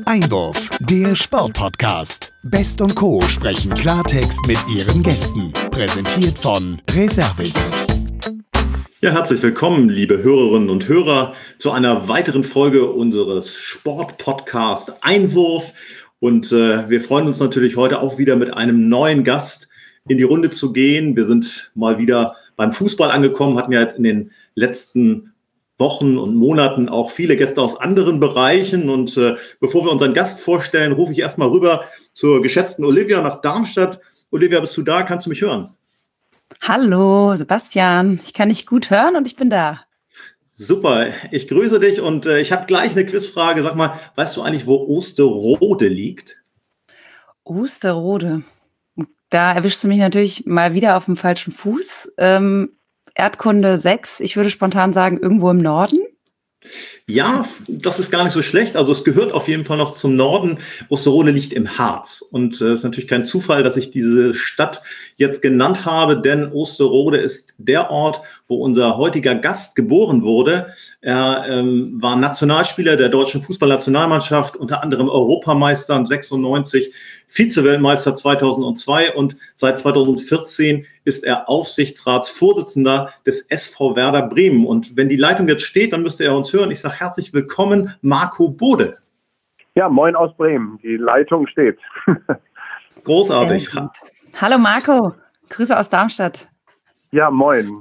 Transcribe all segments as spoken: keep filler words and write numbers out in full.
Einwurf, der Sportpodcast. Best und Co. sprechen Klartext mit ihren Gästen. Präsentiert von Reservix. Ja, herzlich willkommen, liebe Hörerinnen und Hörer, zu einer weiteren Folge unseres Sportpodcast Einwurf. Und äh, wir freuen uns natürlich heute auch wieder mit einem neuen Gast in die Runde zu gehen. Wir sind mal wieder beim Fußball angekommen, hatten ja jetzt in den letzten Wochen und Monaten auch viele Gäste aus anderen Bereichen. Und äh, bevor wir unseren Gast vorstellen, rufe ich erstmal rüber zur geschätzten Olivia nach Darmstadt. Olivia, bist du da? Kannst du mich hören? Hallo, Sebastian. Ich kann dich gut hören und ich bin da. Super, ich grüße dich und äh, ich habe gleich eine Quizfrage. Sag mal, weißt du eigentlich, wo Osterode liegt? Osterode. Da erwischst du mich natürlich mal wieder auf dem falschen Fuß. Ähm, Erdkunde sechs, ich würde spontan sagen, irgendwo im Norden. Ja, das ist gar nicht so schlecht. Also es gehört auf jeden Fall noch zum Norden. Osterode liegt im Harz. Und es äh, ist natürlich kein Zufall, dass ich diese Stadt jetzt genannt habe, denn Osterode ist der Ort, wo unser heutiger Gast geboren wurde. Er ähm, war Nationalspieler der deutschen Fußballnationalmannschaft, unter anderem Europameister sechsundneunzig, Vize-Weltmeister zweitausendzwei und seit zweitausendvierzehn ist er Aufsichtsratsvorsitzender des S V Werder Bremen. Und wenn die Leitung jetzt steht, dann müsste er uns hören. Ich sage herzlich willkommen, Marco Bode. Ja, moin aus Bremen. Die Leitung steht. Großartig. Hallo Marco, Grüße aus Darmstadt. Ja, moin.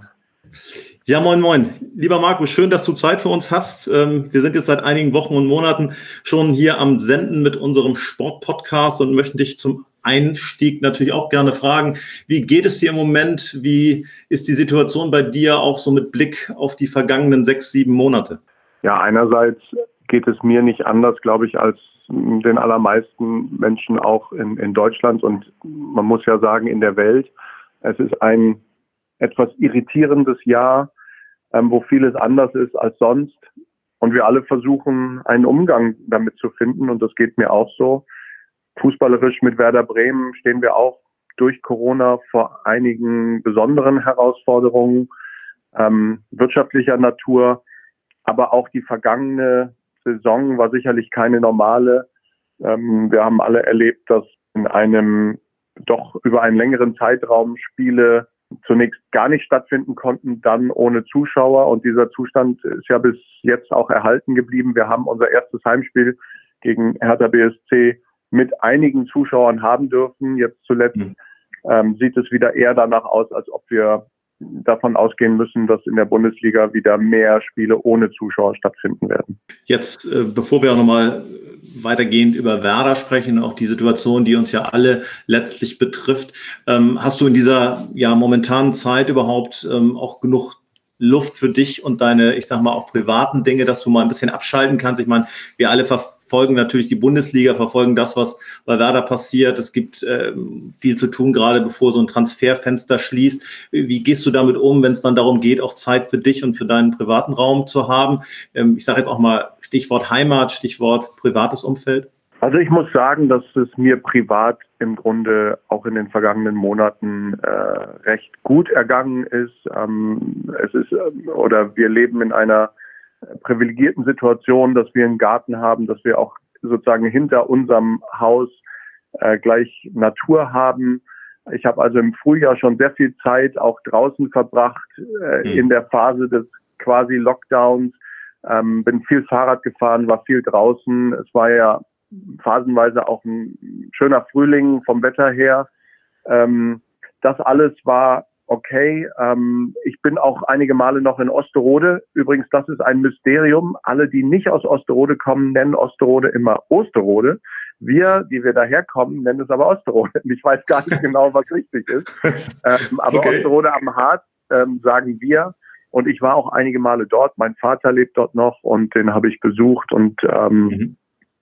Ja, moin, moin. Lieber Marco, schön, dass du Zeit für uns hast. Wir sind jetzt seit einigen Wochen und Monaten schon hier am Senden mit unserem Sportpodcast und möchten dich zum Einstieg natürlich auch gerne fragen, wie geht es dir im Moment? Wie ist die Situation bei dir auch so mit Blick auf die vergangenen sechs, sieben Monate? Ja, einerseits geht es mir nicht anders, glaube ich, als den allermeisten Menschen auch in, in Deutschland und man muss ja sagen, in der Welt. Es ist ein etwas irritierendes Jahr, ähm, wo vieles anders ist als sonst. Und wir alle versuchen, einen Umgang damit zu finden. Und das geht mir auch so. Fußballerisch mit Werder Bremen stehen wir auch durch Corona vor einigen besonderen Herausforderungen, ähm, wirtschaftlicher Natur. Aber auch die vergangene Saison war sicherlich keine normale. Ähm, wir haben alle erlebt, dass in einem doch über einen längeren Zeitraum Spiele zunächst gar nicht stattfinden konnten, dann ohne Zuschauer. Und dieser Zustand ist ja bis jetzt auch erhalten geblieben. Wir haben unser erstes Heimspiel gegen Hertha B S C mit einigen Zuschauern haben dürfen. Jetzt zuletzt mhm. ähm, sieht es wieder eher danach aus, als ob wir davon ausgehen müssen, dass in der Bundesliga wieder mehr Spiele ohne Zuschauer stattfinden werden. Jetzt, äh, bevor wir auch nochmal weitergehend über Werder sprechen, auch die Situation, die uns ja alle letztlich betrifft, ähm, hast du in dieser ja momentanen Zeit überhaupt ähm, auch genug Luft für dich und deine, ich sag mal, auch privaten Dinge, dass du mal ein bisschen abschalten kannst? Ich meine, wir alle verfolgen natürlich die Bundesliga, verfolgen das, was bei Werder passiert. Es gibt äh, viel zu tun, gerade bevor so ein Transferfenster schließt. Wie gehst du damit um, wenn es dann darum geht, auch Zeit für dich und für deinen privaten Raum zu haben? Ähm, ich sage jetzt auch mal Stichwort Heimat, Stichwort privates Umfeld. Also ich muss sagen, dass es mir privat im Grunde auch in den vergangenen Monaten äh, recht gut ergangen ist. Ähm, es ist äh, oder wir leben in einer privilegierten Situation, dass wir einen Garten haben, dass wir auch sozusagen hinter unserem Haus äh, gleich Natur haben. Ich habe also im Frühjahr schon sehr viel Zeit auch draußen verbracht, äh, mhm. in der Phase des quasi Lockdowns. Ähm, bin viel Fahrrad gefahren, war viel draußen. Es war ja phasenweise auch ein schöner Frühling vom Wetter her. Ähm, das alles war okay. Ähm, ich bin auch einige Male noch in Osterode. Übrigens, das ist ein Mysterium. Alle, die nicht aus Osterode kommen, nennen Osterode immer Osterode. Wir, die wir daherkommen, nennen es aber Osterode. Ich weiß gar nicht genau, was richtig ist. Ähm, aber okay. Osterode am Harz ähm, sagen wir. Und ich war auch einige Male dort. Mein Vater lebt dort noch und den habe ich besucht. Und ähm, mhm.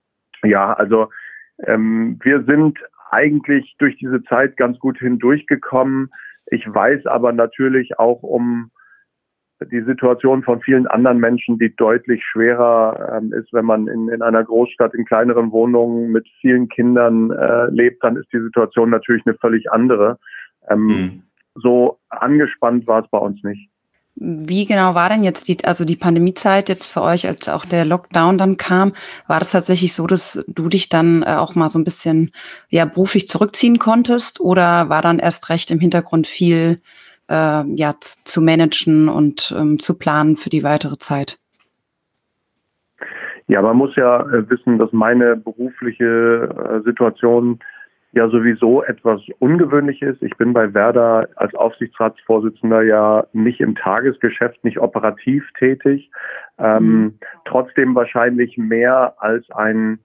ja, also ähm, wir sind eigentlich durch diese Zeit ganz gut hindurchgekommen. Ich weiß aber natürlich auch um die Situation von vielen anderen Menschen, die deutlich schwerer ähm, ist, wenn man in, in einer Großstadt in kleineren Wohnungen mit vielen Kindern äh, lebt, dann ist die Situation natürlich eine völlig andere. Ähm, mhm. So angespannt war es bei uns nicht. Wie genau war denn jetzt die, also die Pandemiezeit jetzt für euch, als auch der Lockdown dann kam? War das tatsächlich so, dass du dich dann äh, auch mal so ein bisschen ja beruflich zurückziehen konntest, oder war dann erst recht im Hintergrund viel äh, ja zu, zu managen und ähm, zu planen für die weitere Zeit? Ja, man muss ja äh, wissen, dass meine berufliche äh, Situation ja sowieso etwas ungewöhnlich ist. Ich bin bei Werder als Aufsichtsratsvorsitzender ja nicht im Tagesgeschäft, nicht operativ tätig. Ähm, mhm. Trotzdem wahrscheinlich mehr als ein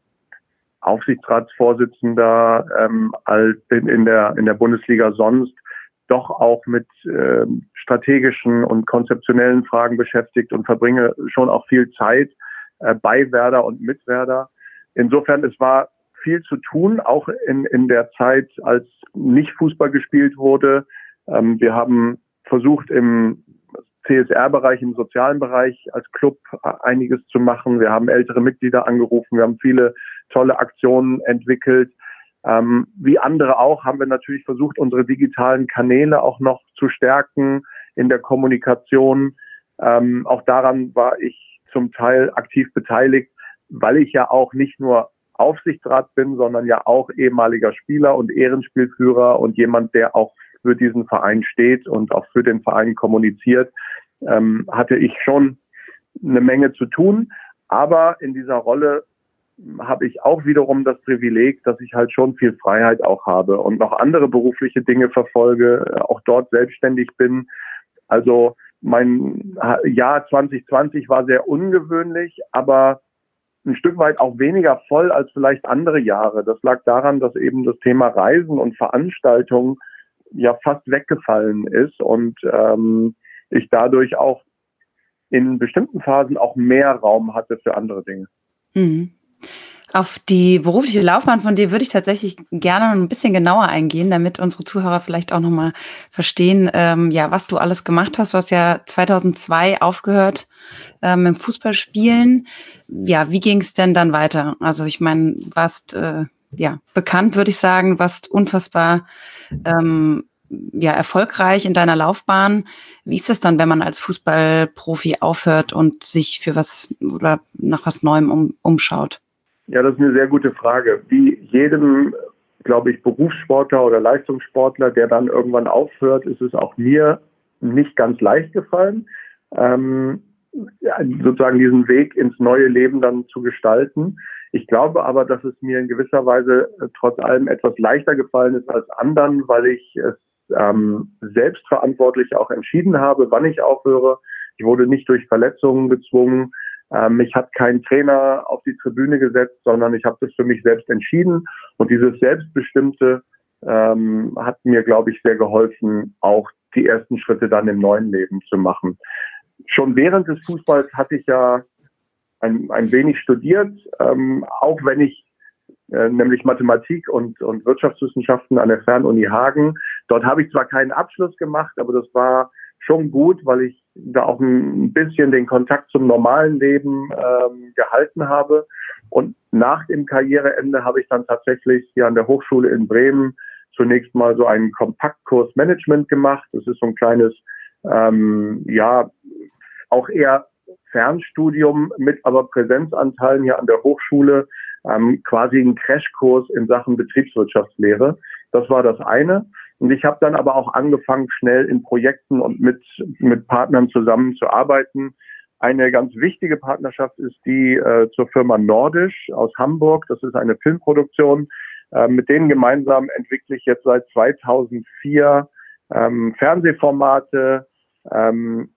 Aufsichtsratsvorsitzender ähm, als in, in der in der Bundesliga sonst doch auch mit äh, strategischen und konzeptionellen Fragen beschäftigt und verbringe schon auch viel Zeit äh, bei Werder und mit Werder. Insofern, es war viel zu tun, auch in, in der Zeit, als nicht Fußball gespielt wurde. Ähm, wir haben versucht, im C S R-Bereich, im sozialen Bereich als Club einiges zu machen. Wir haben ältere Mitglieder angerufen. Wir haben viele tolle Aktionen entwickelt. Ähm, wie andere auch haben wir natürlich versucht, unsere digitalen Kanäle auch noch zu stärken in der Kommunikation. Ähm, auch daran war ich zum Teil aktiv beteiligt, weil ich ja auch nicht nur Aufsichtsrat bin, sondern ja auch ehemaliger Spieler und Ehrenspielführer und jemand, der auch für diesen Verein steht und auch für den Verein kommuniziert, ähm, hatte ich schon eine Menge zu tun. Aber in dieser Rolle habe ich auch wiederum das Privileg, dass ich halt schon viel Freiheit auch habe und noch andere berufliche Dinge verfolge, auch dort selbstständig bin. Also mein Jahr zwanzig zwanzig war sehr ungewöhnlich, aber ein Stück weit auch weniger voll als vielleicht andere Jahre. Das lag daran, dass eben das Thema Reisen und Veranstaltungen ja fast weggefallen ist und ähm, ich dadurch auch in bestimmten Phasen auch mehr Raum hatte für andere Dinge. Mhm. Auf die berufliche Laufbahn von dir würde ich tatsächlich gerne noch ein bisschen genauer eingehen, damit unsere Zuhörer vielleicht auch nochmal verstehen, ähm, ja, was du alles gemacht hast. Du hast ja zweitausendzwei aufgehört ähm, im Fußballspielen. Ja, wie ging es denn dann weiter? Also ich meine, warst äh, ja bekannt, würde ich sagen, warst unfassbar ähm, ja erfolgreich in deiner Laufbahn. Wie ist es dann, wenn man als Fußballprofi aufhört und sich für was oder nach was Neuem um, umschaut? Ja, das ist eine sehr gute Frage. Wie jedem, glaube ich, Berufssportler oder Leistungssportler, der dann irgendwann aufhört, ist es auch mir nicht ganz leicht gefallen, ähm, sozusagen diesen Weg ins neue Leben dann zu gestalten. Ich glaube aber, dass es mir in gewisser Weise trotz allem etwas leichter gefallen ist als anderen, weil ich es ähm, selbstverantwortlich auch entschieden habe, wann ich aufhöre. Ich wurde nicht durch Verletzungen gezwungen. Ähm, mich hat kein Trainer auf die Tribüne gesetzt, sondern ich habe das für mich selbst entschieden. Und dieses Selbstbestimmte ähm, hat mir, glaube ich, sehr geholfen, auch die ersten Schritte dann im neuen Leben zu machen. Schon während des Fußballs hatte ich ja ein, ein wenig studiert, ähm, auch wenn ich äh, nämlich Mathematik und, und Wirtschaftswissenschaften an der Fernuni Hagen. Dort habe ich zwar keinen Abschluss gemacht, aber das war schon gut, weil ich da auch ein bisschen den Kontakt zum normalen Leben ähm, gehalten habe. Und nach dem Karriereende habe ich dann tatsächlich hier an der Hochschule in Bremen zunächst mal so einen Kompaktkurs Management gemacht. Das ist so ein kleines, ähm, ja, auch eher Fernstudium mit aber Präsenzanteilen hier an der Hochschule, ähm, quasi ein Crashkurs in Sachen Betriebswirtschaftslehre. Das war das eine. Und ich habe dann aber auch angefangen, schnell in Projekten und mit mit Partnern zusammenzuarbeiten. Eine ganz wichtige Partnerschaft ist die äh, zur Firma Nordisch aus Hamburg. Das ist eine Filmproduktion. Äh, mit denen gemeinsam entwickle ich jetzt seit zweitausendvier ähm, Fernsehformate, ähm,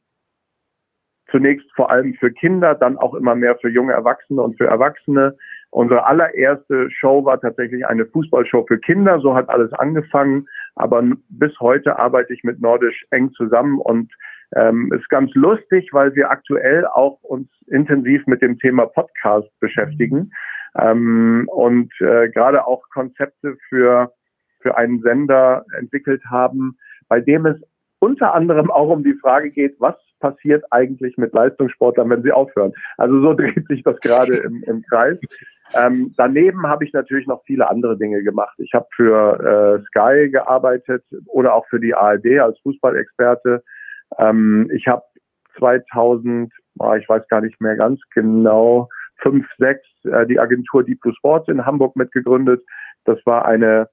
zunächst vor allem für Kinder, dann auch immer mehr für junge Erwachsene und für Erwachsene. Unsere allererste Show war tatsächlich eine Fußballshow für Kinder. So hat alles angefangen. Aber bis heute arbeite ich mit Nordisch eng zusammen und ähm, ist ganz lustig, weil wir aktuell auch uns intensiv mit dem Thema Podcast beschäftigen ähm, und äh, gerade auch Konzepte für für einen Sender entwickelt haben, bei dem es unter anderem auch um die Frage geht, was passiert eigentlich mit Leistungssportlern, wenn sie aufhören. Also so dreht sich das gerade im, im Kreis. Ähm, daneben habe ich natürlich noch viele andere Dinge gemacht. Ich habe für äh, Sky gearbeitet oder auch für die A R D als Fußballexperte. Ähm, ich habe zweitausend, oh, ich weiß gar nicht mehr ganz genau, fünf, sechs äh, die Agentur Diplo Sports in Hamburg mitgegründet. Das war eine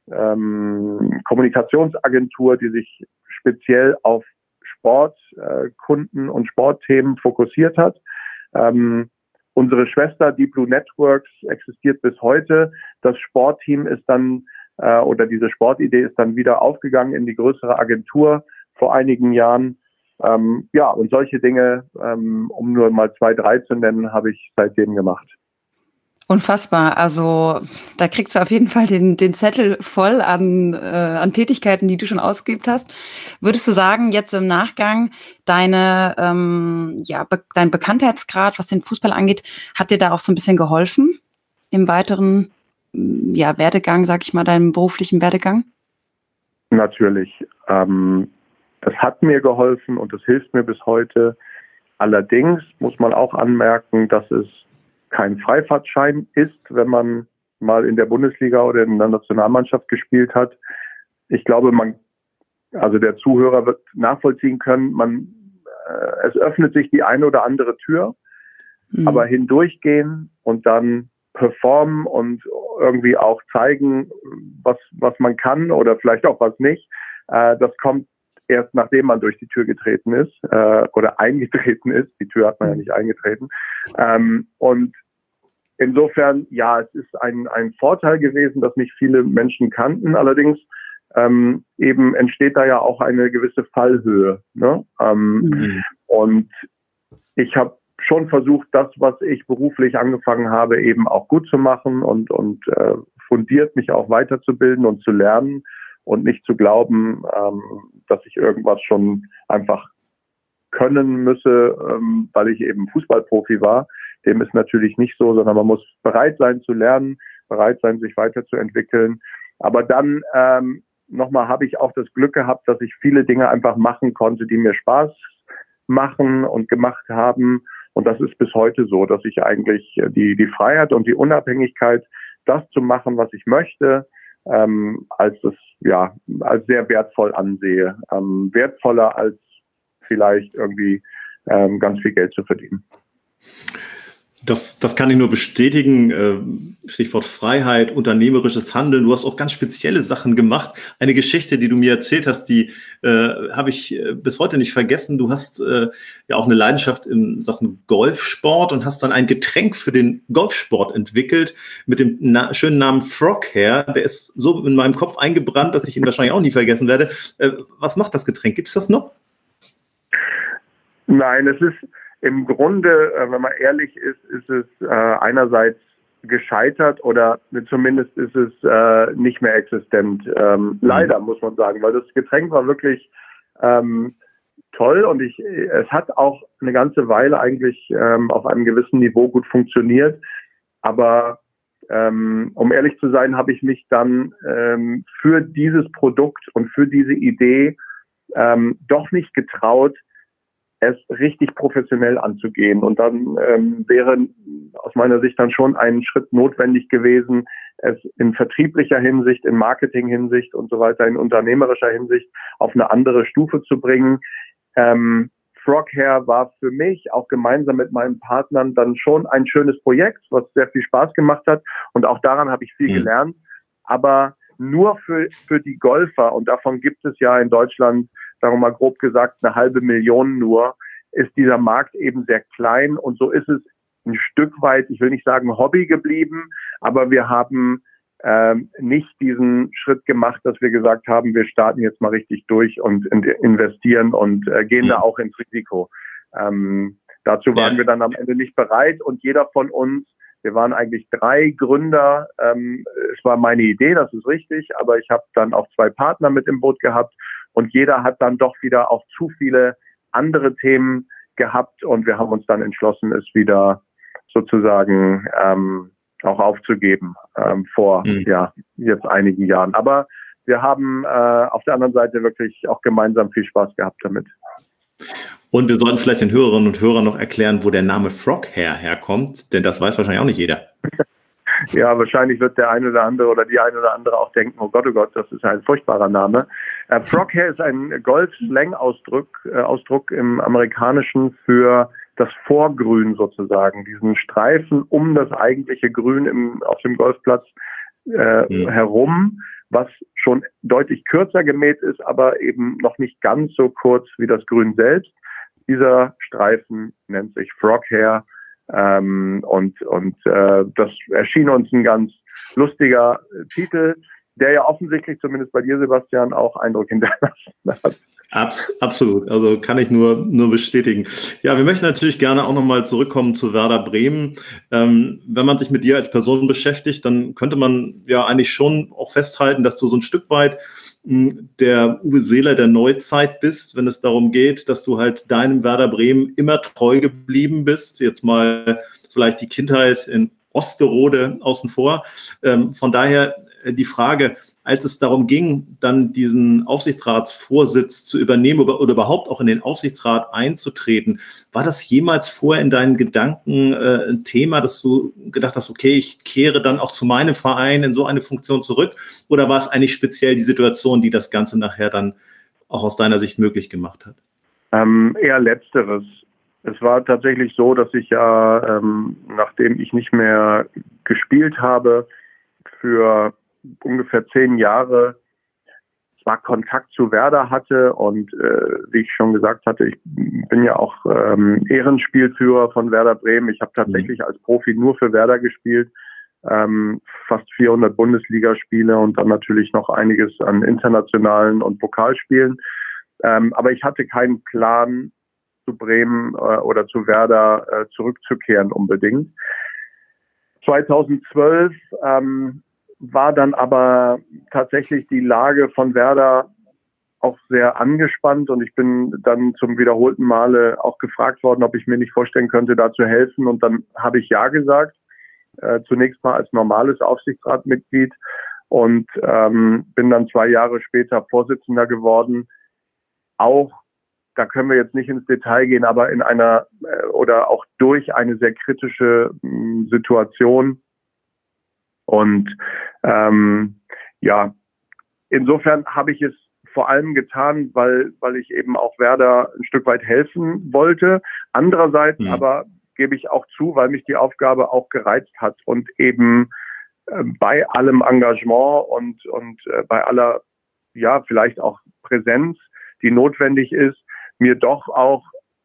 ähm, Kommunikationsagentur, die sich speziell auf Sportkunden äh, und Sportthemen fokussiert hat. Ähm, unsere Schwester Diplo Networks existiert bis heute. Das Sportteam ist dann äh, oder diese Sportidee ist dann wieder aufgegangen in die größere Agentur vor einigen Jahren. Ähm, ja, und solche Dinge, ähm, um nur mal zwei, drei zu nennen, habe ich seitdem gemacht. Unfassbar. Also da kriegst du auf jeden Fall den, den Zettel voll an, äh, an Tätigkeiten, die du schon ausgeübt hast. Würdest du sagen, jetzt im Nachgang, deine, ähm, ja, be- dein Bekanntheitsgrad, was den Fußball angeht, hat dir da auch so ein bisschen geholfen im weiteren ja, Werdegang, sag ich mal, deinem beruflichen Werdegang? Natürlich. Ähm, es hat mir geholfen und es hilft mir bis heute. Allerdings muss man auch anmerken, dass es kein Freifahrtschein ist, wenn man mal in der Bundesliga oder in der Nationalmannschaft gespielt hat. Ich glaube, man, also der Zuhörer wird nachvollziehen können, man, äh, es öffnet sich die eine oder andere Tür, mhm. aber hindurchgehen und dann performen und irgendwie auch zeigen, was, was man kann oder vielleicht auch was nicht, äh, das kommt erst nachdem man durch die Tür getreten ist äh, oder eingetreten ist. Die Tür hat man ja nicht eingetreten. Ähm, und insofern, ja, es ist ein, ein Vorteil gewesen, dass nicht viele Menschen kannten. Allerdings ähm, eben entsteht da ja auch eine gewisse Fallhöhe. Ne? Ähm, mhm. Und ich habe schon versucht, das, was ich beruflich angefangen habe, eben auch gut zu machen und, und äh, fundiert mich auch weiterzubilden und zu lernen. Und nicht zu glauben, ähm, dass ich irgendwas schon einfach können müsse, ähm, weil ich eben Fußballprofi war. Dem ist natürlich nicht so, sondern man muss bereit sein zu lernen, bereit sein, sich weiterzuentwickeln. Aber dann ähm, nochmal habe ich auch das Glück gehabt, dass ich viele Dinge einfach machen konnte, die mir Spaß machen und gemacht haben. Und das ist bis heute so, dass ich eigentlich die, die Freiheit und die Unabhängigkeit, das zu machen, was ich möchte, ähm, als das ja als sehr wertvoll ansehe, ähm, wertvoller als vielleicht irgendwie ähm, ganz viel Geld zu verdienen. Das, das kann ich nur bestätigen. Stichwort Freiheit, unternehmerisches Handeln. Du hast auch ganz spezielle Sachen gemacht. Eine Geschichte, die du mir erzählt hast, die äh, habe ich bis heute nicht vergessen. Du hast äh, ja auch eine Leidenschaft in Sachen Golfsport und hast dann ein Getränk für den Golfsport entwickelt mit dem na- schönen Namen Frog Hair. Der ist so in meinem Kopf eingebrannt, dass ich ihn wahrscheinlich auch nie vergessen werde. Äh, was macht das Getränk? Gibt es das noch? Nein, es ist im Grunde, wenn man ehrlich ist, ist es äh, einerseits gescheitert oder zumindest ist es äh, nicht mehr existent. Ähm, mhm. Leider, muss man sagen, weil das Getränk war wirklich ähm, toll und ich, es hat auch eine ganze Weile eigentlich ähm, auf einem gewissen Niveau gut funktioniert. Aber ähm, um ehrlich zu sein, habe ich mich dann ähm, für dieses Produkt und für diese Idee ähm, doch nicht getraut, es richtig professionell anzugehen. Und dann ähm, wäre aus meiner Sicht dann schon ein Schritt notwendig gewesen, es in vertrieblicher Hinsicht, in Marketing-Hinsicht und so weiter, in unternehmerischer Hinsicht auf eine andere Stufe zu bringen. Ähm, Frog Hair war für mich auch gemeinsam mit meinen Partnern dann schon ein schönes Projekt, was sehr viel Spaß gemacht hat. Und auch daran habe ich viel mhm. gelernt. Aber nur für, für die Golfer, und davon gibt es ja in Deutschland, sagen wir mal grob gesagt, eine halbe Million nur, ist dieser Markt eben sehr klein. Und so ist es ein Stück weit, ich will nicht sagen Hobby geblieben, aber wir haben ähm, nicht diesen Schritt gemacht, dass wir gesagt haben, wir starten jetzt mal richtig durch und investieren und äh, gehen mhm. da auch ins Risiko. Ähm, dazu waren ja. wir dann am Ende nicht bereit und jeder von uns, wir waren eigentlich drei Gründer, ähm, es war meine Idee, das ist richtig, aber ich habe dann auch zwei Partner mit im Boot gehabt und jeder hat dann doch wieder auch zu viele andere Themen gehabt und wir haben uns dann entschlossen, es wieder sozusagen ähm, auch aufzugeben ähm, vor mhm. ja jetzt einigen Jahren. Aber wir haben äh, auf der anderen Seite wirklich auch gemeinsam viel Spaß gehabt damit. Und wir sollten vielleicht den Hörerinnen und Hörern noch erklären, wo der Name Frog Hair herkommt, denn das weiß wahrscheinlich auch nicht jeder. Ja, wahrscheinlich wird der eine oder andere oder die eine oder andere auch denken, oh Gott, oh Gott, das ist ein furchtbarer Name. Äh, Froghair ist ein Golf-Slang-Ausdruck äh, Ausdruck im Amerikanischen für das Vorgrün sozusagen, diesen Streifen um das eigentliche Grün im, auf dem Golfplatz äh, mhm. herum, was schon deutlich kürzer gemäht ist, aber eben noch nicht ganz so kurz wie das Grün selbst. Dieser Streifen nennt sich Froghair. Ähm, und und äh, das erschien uns ein ganz lustiger äh, Titel, der ja offensichtlich, zumindest bei dir, Sebastian, auch Eindruck hinterlassen hat. Abs- absolut, also kann ich nur nur bestätigen. Ja, wir möchten natürlich gerne auch nochmal zurückkommen zu Werder Bremen. Ähm, wenn man sich mit dir als Person beschäftigt, dann könnte man ja eigentlich schon auch festhalten, dass du so ein Stück weit mh, der Uwe Seeler der Neuzeit bist, wenn es darum geht, dass du halt deinem Werder Bremen immer treu geblieben bist. Jetzt mal vielleicht die Kindheit in Osterode außen vor. Ähm, von daher äh, die Frage, als es darum ging, dann diesen Aufsichtsratsvorsitz zu übernehmen oder, oder überhaupt auch in den Aufsichtsrat einzutreten, war das jemals vorher in deinen Gedanken äh, ein Thema, dass du gedacht hast, okay, ich kehre dann auch zu meinem Verein in so eine Funktion zurück? Oder war es eigentlich speziell die Situation, die das Ganze nachher dann auch aus deiner Sicht möglich gemacht hat? Ähm, eher Letzteres. Es war tatsächlich so, dass ich ja, ähm, nachdem ich nicht mehr gespielt habe, für ungefähr zehn Jahre zwar Kontakt zu Werder hatte und äh, wie ich schon gesagt hatte, ich bin ja auch ähm, Ehrenspielführer von Werder Bremen. Ich habe tatsächlich als Profi nur für Werder gespielt, ähm, fast vierhundert Bundesligaspiele und dann natürlich noch einiges an internationalen und Pokalspielen. Ähm, aber ich hatte keinen Plan, zu Bremen äh, oder zu Werder äh, zurückzukehren unbedingt. zweitausendzwölf ähm, war dann aber tatsächlich die Lage von Werder auch sehr angespannt und ich bin dann zum wiederholten Male auch gefragt worden, ob ich mir nicht vorstellen könnte, da zu helfen, und dann habe ich ja gesagt, äh, zunächst mal als normales Aufsichtsratmitglied und ähm, bin dann zwei Jahre später Vorsitzender geworden. Auch, da können wir jetzt nicht ins Detail gehen, aber in einer äh, oder auch durch eine sehr kritische mh, Situation. Und ähm, ja, insofern habe ich es vor allem getan, weil weil ich eben auch Werder ein Stück weit helfen wollte. Andererseits mhm. aber gebe ich auch zu, weil mich die Aufgabe auch gereizt hat und eben äh, bei allem Engagement und und äh, bei aller, ja, vielleicht auch Präsenz, die notwendig ist, mir doch auch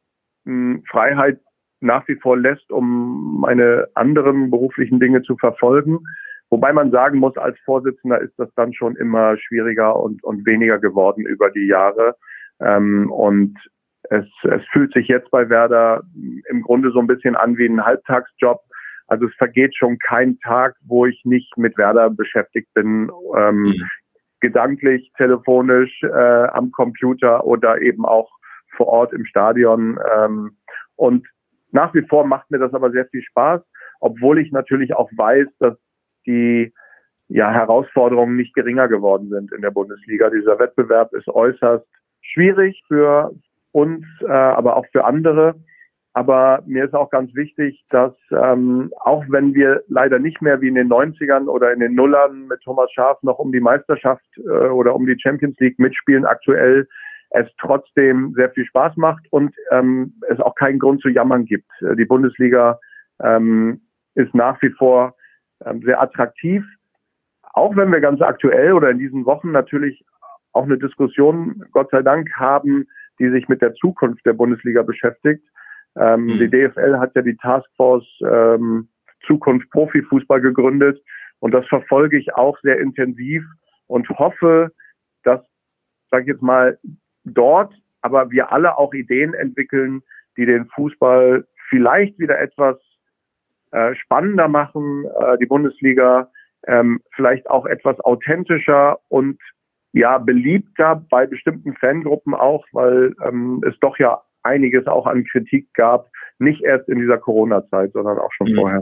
mh, Freiheit nach wie vor lässt, um meine anderen beruflichen Dinge zu verfolgen. Wobei man sagen muss, als Vorsitzender ist das dann schon immer schwieriger und, und weniger geworden über die Jahre. Ähm, und es, es fühlt sich jetzt bei Werder im Grunde so ein bisschen an wie ein Halbtagsjob. Also es vergeht schon kein Tag, wo ich nicht mit Werder beschäftigt bin, ähm, mhm. gedanklich, telefonisch, äh, am Computer oder eben auch vor Ort im Stadion. Ähm, und nach wie vor macht mir das aber sehr viel Spaß, obwohl ich natürlich auch weiß, dass die ja, Herausforderungen nicht geringer geworden sind in der Bundesliga. Dieser Wettbewerb ist äußerst schwierig für uns, äh, aber auch für andere. Aber mir ist auch ganz wichtig, dass ähm, auch wenn wir leider nicht mehr wie in den neunzigern oder in den Nullern mit Thomas Schaaf noch um die Meisterschaft äh, oder um die Champions League mitspielen, aktuell es trotzdem sehr viel Spaß macht und ähm, es auch keinen Grund zu jammern gibt. Die Bundesliga ähm, ist nach wie vor ähm, sehr attraktiv, auch wenn wir ganz aktuell oder in diesen Wochen natürlich auch eine Diskussion, Gott sei Dank, haben, die sich mit der Zukunft der Bundesliga beschäftigt. Ähm, mhm. Die D F L hat ja die Taskforce ähm, Zukunft Profifußball gegründet und das verfolge ich auch sehr intensiv und hoffe, dass, sage ich jetzt mal, dort, aber wir alle auch Ideen entwickeln, die den Fußball vielleicht wieder etwas äh, spannender machen, äh, die Bundesliga ähm, vielleicht auch etwas authentischer und ja beliebter bei bestimmten Fangruppen auch, weil ähm, es doch ja einiges auch an Kritik gab, nicht erst in dieser Corona-Zeit, sondern auch schon mhm. vorher.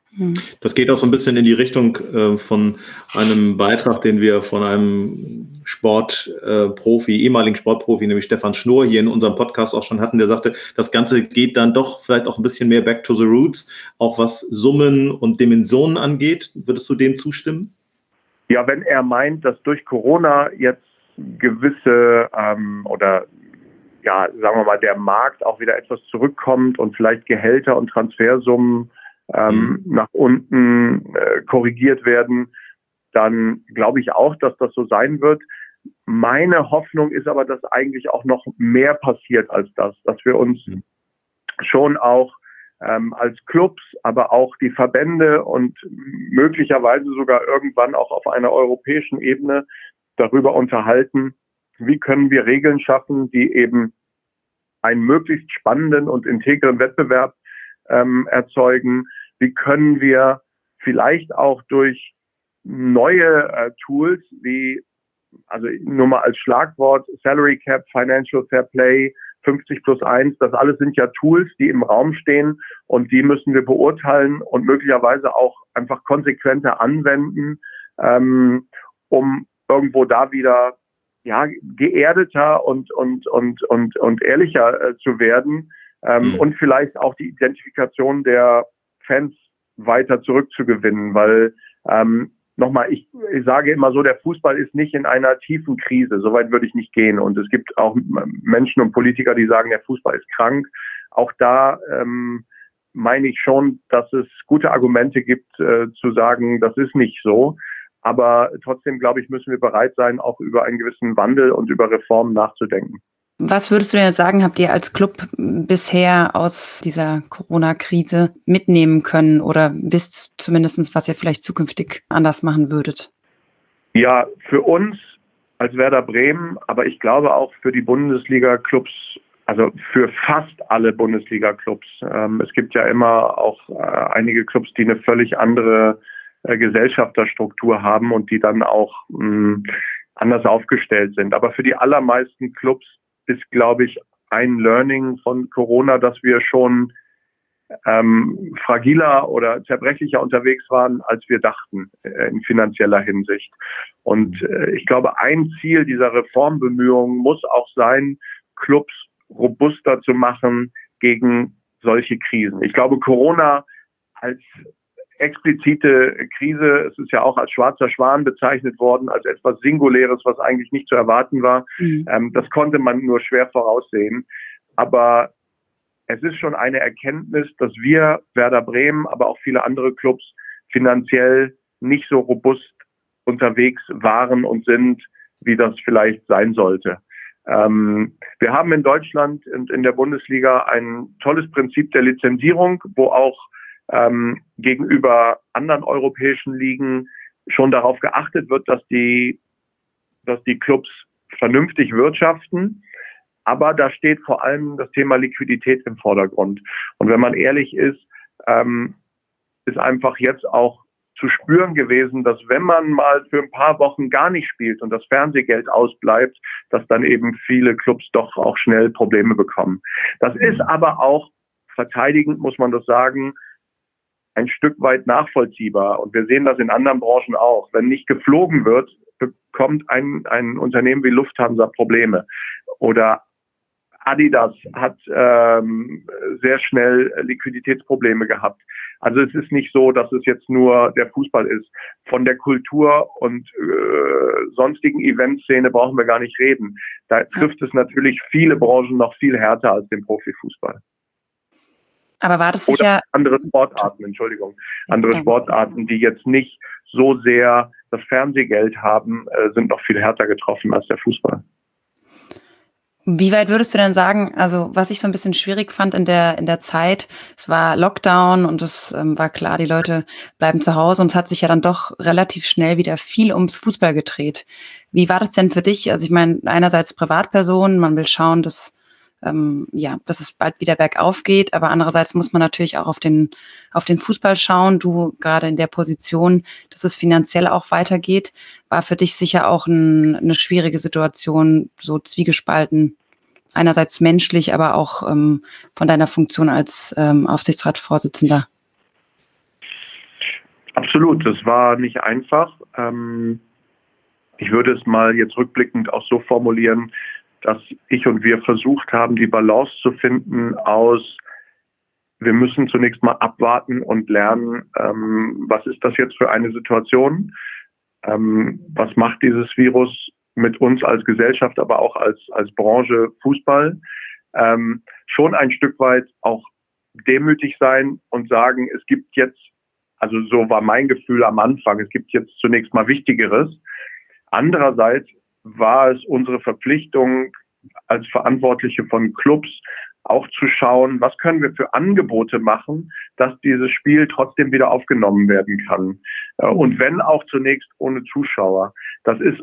Das geht auch so ein bisschen in die Richtung äh, von einem Beitrag, den wir von einem Sportprofi, äh, ehemaligen Sportprofi, nämlich Stefan Schnorr, hier in unserem Podcast auch schon hatten, der sagte, das Ganze geht dann doch vielleicht auch ein bisschen mehr back to the roots, auch was Summen und Dimensionen angeht. Würdest du dem zustimmen? Ja, wenn er meint, dass durch Corona jetzt gewisse ähm, oder ja, sagen wir mal, der Markt auch wieder etwas zurückkommt und vielleicht Gehälter und Transfersummen ähm, mhm. nach unten äh, korrigiert werden, dann glaube ich auch, dass das so sein wird. Meine Hoffnung ist aber, dass eigentlich auch noch mehr passiert als das, dass wir uns mhm. schon auch ähm, als Clubs, aber auch die Verbände und möglicherweise sogar irgendwann auch auf einer europäischen Ebene darüber unterhalten, wie können wir Regeln schaffen, die eben einen möglichst spannenden und integren Wettbewerb ähm, erzeugen? Wie können wir vielleicht auch durch neue äh, Tools wie, also nur mal als Schlagwort, Salary Cap, Financial Fair Play, fünfzig plus eins, das alles sind ja Tools, die im Raum stehen und die müssen wir beurteilen und möglicherweise auch einfach konsequenter anwenden, ähm, um irgendwo da wieder ja geerdeter und und und und und ehrlicher äh, zu werden ähm, mhm. und vielleicht auch die Identifikation der Fans weiter zurückzugewinnen, weil ähm, nochmal, ich, ich sage immer so, der Fußball ist nicht in einer tiefen Krise, soweit würde ich nicht gehen und es gibt auch Menschen und Politiker, die sagen, der Fußball ist krank. Auch da ähm, meine ich schon, dass es gute Argumente gibt, äh, zu sagen, das ist nicht so. Aber trotzdem, glaube ich, müssen wir bereit sein, auch über einen gewissen Wandel und über Reformen nachzudenken. Was würdest du denn jetzt sagen, habt ihr als Club bisher aus dieser Corona-Krise mitnehmen können oder wisst zumindest, was ihr vielleicht zukünftig anders machen würdet? Ja, für uns als Werder Bremen, aber ich glaube auch für die Bundesliga-Clubs, also für fast alle Bundesliga-Clubs. Ähm, es gibt ja immer auch äh, einige Clubs, die eine völlig andere äh, Gesellschafterstruktur haben und die dann auch mh, anders aufgestellt sind. Aber für die allermeisten Clubs ist, glaube ich, ein Learning von Corona, dass wir schon ähm, fragiler oder zerbrechlicher unterwegs waren, als wir dachten äh, in finanzieller Hinsicht. Und äh, ich glaube, ein Ziel dieser Reformbemühungen muss auch sein, Clubs robuster zu machen gegen solche Krisen. Ich glaube, Corona als explizite Krise, es ist ja auch als schwarzer Schwan bezeichnet worden, als etwas Singuläres, was eigentlich nicht zu erwarten war. Mhm. Ähm, das konnte man nur schwer voraussehen. Aber es ist schon eine Erkenntnis, dass wir, Werder Bremen, aber auch viele andere Clubs, finanziell nicht so robust unterwegs waren und sind, wie das vielleicht sein sollte. Ähm, wir haben in Deutschland und in der Bundesliga ein tolles Prinzip der Lizenzierung, wo auch ähm, gegenüber anderen europäischen Ligen schon darauf geachtet wird, dass die, dass die Clubs vernünftig wirtschaften. Aber da steht vor allem das Thema Liquidität im Vordergrund. Und wenn man ehrlich ist, ähm, ist einfach jetzt auch zu spüren gewesen, dass wenn man mal für ein paar Wochen gar nicht spielt und das Fernsehgeld ausbleibt, dass dann eben viele Clubs doch auch schnell Probleme bekommen. Das ist aber auch, verteidigend muss man das sagen, ein Stück weit nachvollziehbar. Und wir sehen das in anderen Branchen auch. Wenn nicht geflogen wird, bekommt ein, ein Unternehmen wie Lufthansa Probleme. Oder Adidas hat ähm, sehr schnell Liquiditätsprobleme gehabt. Also es ist nicht so, dass es jetzt nur der Fußball ist. Von der Kultur- und äh, sonstigen Eventszene brauchen wir gar nicht reden. Da trifft es natürlich viele Branchen noch viel härter als den Profifußball. Aber war das sicher... Oder andere Sportarten, Entschuldigung. Andere ja. Sportarten, die jetzt nicht so sehr das Fernsehgeld haben, äh, sind noch viel härter getroffen als der Fußball. Wie weit würdest du denn sagen, also was ich so ein bisschen schwierig fand in der in der Zeit, es war Lockdown und es ähm, war klar, die Leute bleiben zu Hause und es hat sich ja dann doch relativ schnell wieder viel ums Fußball gedreht. Wie war das denn für dich? Also ich meine, einerseits Privatperson, man will schauen, dass ähm, ja, dass es bald wieder bergauf geht, aber andererseits muss man natürlich auch auf den auf den Fußball schauen. Du gerade in der Position, dass es finanziell auch weitergeht, war für dich sicher auch ein, eine schwierige Situation, so zwiegespalten. Einerseits menschlich, aber auch ähm, von deiner Funktion als ähm, Aufsichtsratsvorsitzender. Absolut, das war nicht einfach. Ähm, ich würde es mal jetzt rückblickend auch so formulieren, dass ich und wir versucht haben, die Balance zu finden aus, wir müssen zunächst mal abwarten und lernen, ähm, was ist das jetzt für eine Situation? Ähm, was macht dieses Virus mit uns als Gesellschaft, aber auch als, als Branche Fußball? Ähm, schon ein Stück weit auch demütig sein und sagen, es gibt jetzt, also so war mein Gefühl am Anfang, es gibt jetzt zunächst mal Wichtigeres. Andererseits war es unsere Verpflichtung als Verantwortliche von Clubs auch zu schauen, was können wir für Angebote machen, dass dieses Spiel trotzdem wieder aufgenommen werden kann. Und wenn auch zunächst ohne Zuschauer. Das ist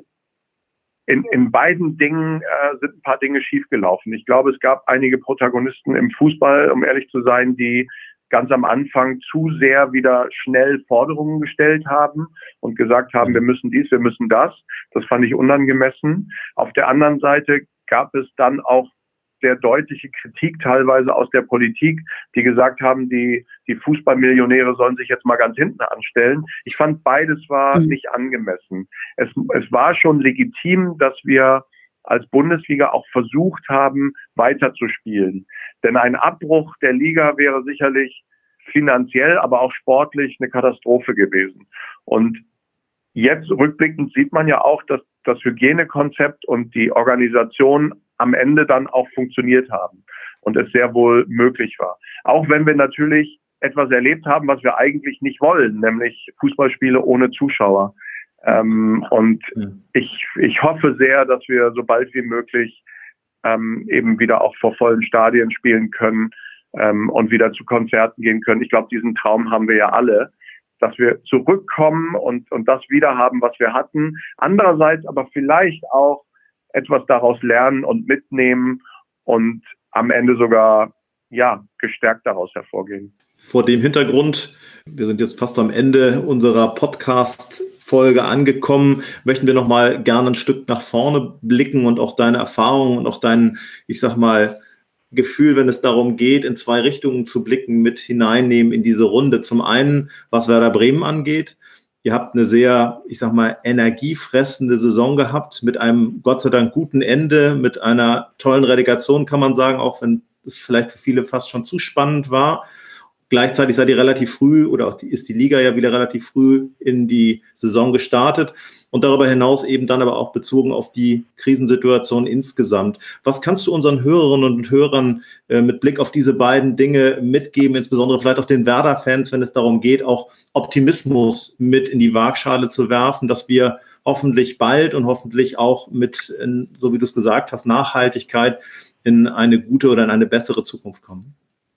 in, in beiden Dingen äh, sind ein paar Dinge schiefgelaufen. Ich glaube, es gab einige Protagonisten im Fußball, um ehrlich zu sein, die ganz am Anfang zu sehr wieder schnell Forderungen gestellt haben und gesagt haben, wir müssen dies, wir müssen das. Das fand ich unangemessen. Auf der anderen Seite gab es dann auch sehr deutliche Kritik teilweise aus der Politik, die gesagt haben, die, die Fußballmillionäre sollen sich jetzt mal ganz hinten anstellen. Ich fand, beides war mhm. nicht angemessen. Es, es war schon legitim, dass wir als Bundesliga auch versucht haben, weiterzuspielen. Denn ein Abbruch der Liga wäre sicherlich finanziell, aber auch sportlich eine Katastrophe gewesen. Und jetzt rückblickend sieht man ja auch, dass das Hygienekonzept und die Organisation am Ende dann auch funktioniert haben und es sehr wohl möglich war. Auch wenn wir natürlich etwas erlebt haben, was wir eigentlich nicht wollen, nämlich Fußballspiele ohne Zuschauer. Ähm, und ich, ich hoffe sehr, dass wir so bald wie möglich ähm, eben wieder auch vor vollen Stadien spielen können ähm, und wieder zu Konzerten gehen können. Ich glaube, diesen Traum haben wir ja alle, dass wir zurückkommen und, und das wieder haben, was wir hatten. Andererseits aber vielleicht auch etwas daraus lernen und mitnehmen und am Ende sogar, ja, gestärkt daraus hervorgehen. Vor dem Hintergrund, wir sind jetzt fast am Ende unserer Podcast-Folge angekommen, möchten wir noch mal gerne ein Stück nach vorne blicken und auch deine Erfahrungen und auch dein, ich sag mal, Gefühl, wenn es darum geht, in zwei Richtungen zu blicken, mit hineinnehmen in diese Runde. Zum einen, was Werder Bremen angeht. Ihr habt eine sehr, ich sag mal, energiefressende Saison gehabt mit einem Gott sei Dank guten Ende, mit einer tollen Relegation, kann man sagen, auch wenn es vielleicht für viele fast schon zu spannend war. Gleichzeitig seid ihr relativ früh oder auch die, ist die Liga ja wieder relativ früh in die Saison gestartet und darüber hinaus eben dann aber auch bezogen auf die Krisensituation insgesamt. Was kannst du unseren Hörerinnen und Hörern äh, mit Blick auf diese beiden Dinge mitgeben, insbesondere vielleicht auch den Werder-Fans, wenn es darum geht, auch Optimismus mit in die Waagschale zu werfen, dass wir hoffentlich bald und hoffentlich auch mit, in, so wie du es gesagt hast, Nachhaltigkeit in eine gute oder in eine bessere Zukunft kommen?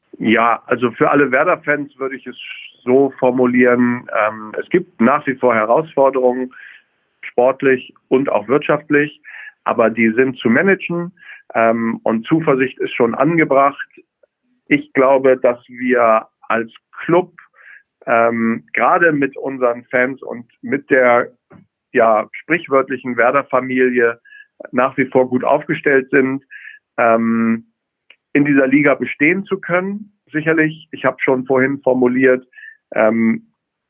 Ja, also für alle Werder-Fans würde ich es so formulieren, ähm, es gibt nach wie vor Herausforderungen, sportlich und auch wirtschaftlich, aber die sind zu managen ähm, und Zuversicht ist schon angebracht. Ich glaube, dass wir als Club ähm, gerade mit unseren Fans und mit der ja sprichwörtlichen Werder-Familie nach wie vor gut aufgestellt sind, ähm, in dieser Liga bestehen zu können. Sicherlich, ich habe schon vorhin formuliert, ähm,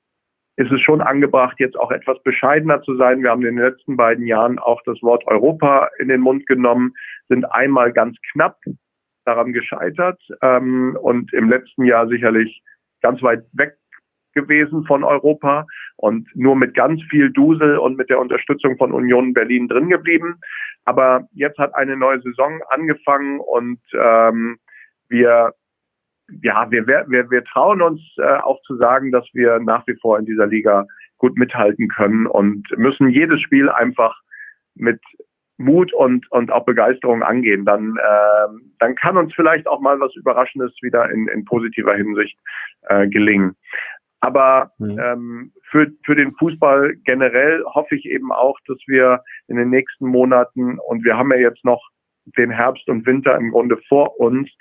ist es schon angebracht, jetzt auch etwas bescheidener zu sein. Wir haben in den letzten beiden Jahren auch das Wort Europa in den Mund genommen, sind einmal ganz knapp daran gescheitert ähm, und im letzten Jahr sicherlich ganz weit weg gewesen von Europa und nur mit ganz viel Dusel und mit der Unterstützung von Union Berlin drin geblieben. Aber jetzt hat eine neue Saison angefangen und ähm, wir, ja, wir, wir, wir trauen uns äh, auch zu sagen, dass wir nach wie vor in dieser Liga gut mithalten können und müssen jedes Spiel einfach mit Mut und, und auch Begeisterung angehen. Dann, äh, dann kann uns vielleicht auch mal was Überraschendes wieder in, in positiver Hinsicht äh, gelingen. Aber mhm. ähm, für, für den Fußball generell hoffe ich eben auch, dass wir in den nächsten Monaten, und wir haben ja jetzt noch den Herbst und Winter im Grunde vor uns,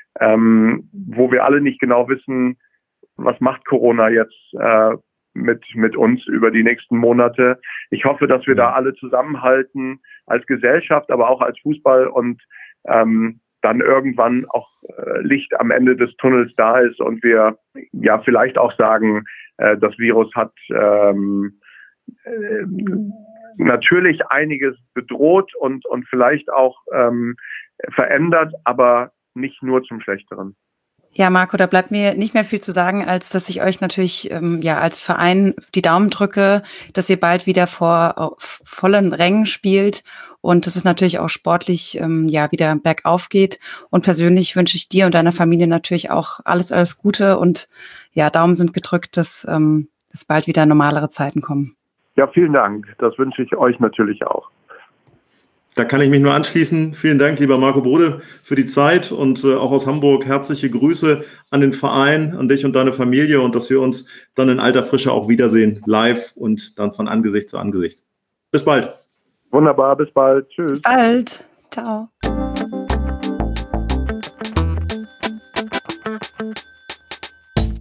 ähm, wo wir alle nicht genau wissen, was macht Corona jetzt äh, mit, mit uns über die nächsten Monate. Ich hoffe, dass wir mhm. da alle zusammenhalten als Gesellschaft, aber auch als Fußball und ähm, dann irgendwann auch äh, Licht am Ende des Tunnels da ist und wir ja vielleicht auch sagen, äh, das Virus hat ähm, äh, natürlich einiges bedroht und, und vielleicht auch ähm, verändert, aber nicht nur zum Schlechteren. Ja, Marco, da bleibt mir nicht mehr viel zu sagen, als dass ich euch natürlich ähm, ja als Verein die Daumen drücke, dass ihr bald wieder vor vollen Rängen spielt und dass es natürlich auch sportlich ähm, ja wieder bergauf geht. Und persönlich wünsche ich dir und deiner Familie natürlich auch alles, alles Gute und ja, Daumen sind gedrückt, dass, ähm, dass bald wieder normalere Zeiten kommen. Ja, vielen Dank. Das wünsche ich euch natürlich auch. Da kann ich mich nur anschließen. Vielen Dank, lieber Marco Bode, für die Zeit und äh, auch aus Hamburg herzliche Grüße an den Verein, an dich und deine Familie und dass wir uns dann in alter Frische auch wiedersehen, live und dann von Angesicht zu Angesicht. Bis bald. Wunderbar, bis bald. Tschüss. Bis bald. Ciao.